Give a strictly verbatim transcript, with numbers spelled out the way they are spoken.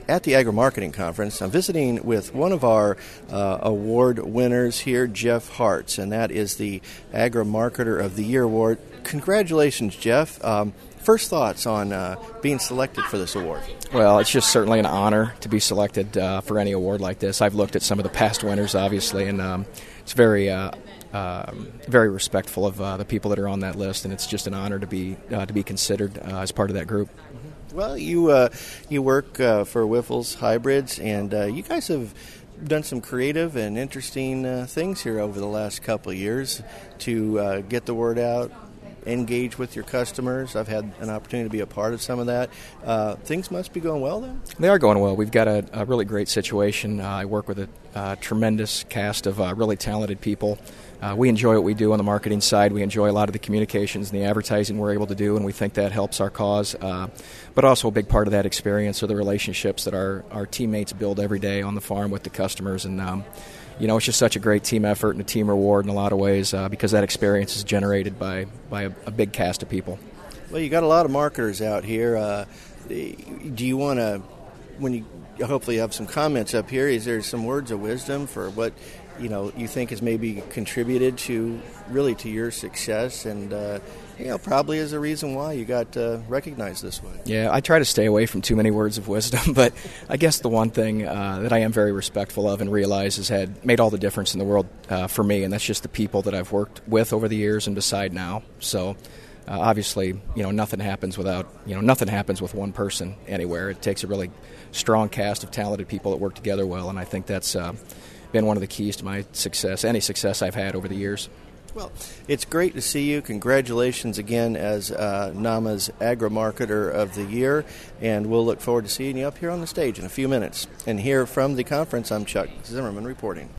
at the Agri-Marketing Conference. I'm visiting with one of our uh, award winners here, Jeff Hartz, and that is the Agri-Marketer of the Year award. Congratulations, Jeff. Um, first thoughts on uh, being selected for this award? Well, it's just certainly an honor to be selected uh, for any award like this. I've looked at some of the past winners, obviously, and um, it's very uh, uh, very respectful of uh, the people that are on that list, and it's just an honor to be uh, to be considered uh, as part of that group. Well, you uh, you work uh, for Wyffels Hybrids, and uh, you guys have done some creative and interesting uh, things here over the last couple of years to uh, get the word out, engage with your customers. I've had an opportunity to be a part of some of that. Uh, things must be going well then? They are going well. We've got a, a really great situation. Uh, I work with a uh, tremendous cast of uh, really talented people. Uh, we enjoy what we do on the marketing side. We enjoy a lot of the communications and the advertising we're able to do, and we think that helps our cause. Uh, but also a big part of that experience are the relationships that our, our teammates build every day on the farm with the customers. And um, You know, it's just such a great team effort and a team reward in a lot of ways uh, because that experience is generated by, by a, a big cast of people. Well, you got a lot of marketers out here. Uh, do you want to, when you hopefully have some comments up here, is there some words of wisdom for what, you know, you think has maybe contributed to, really to your success and, uh, you know, probably is a reason why you got uh, recognized this way? Yeah, I try to stay away from too many words of wisdom, but I guess the one thing uh, that I am very respectful of and realize has had made all the difference in the world uh, for me, and that's just the people that I've worked with over the years and beside now. So uh, obviously, you know, nothing happens without, you know, nothing happens with one person anywhere. It takes a really strong cast of talented people that work together well, and I think that's uh, been one of the keys to my success, any success I've had over the years. Well, it's great to see you. Congratulations again as uh, NAMA's Agri-Marketer of the Year, and we'll look forward to seeing you up here on the stage in a few minutes. And here from the conference, I'm Chuck Zimmerman reporting.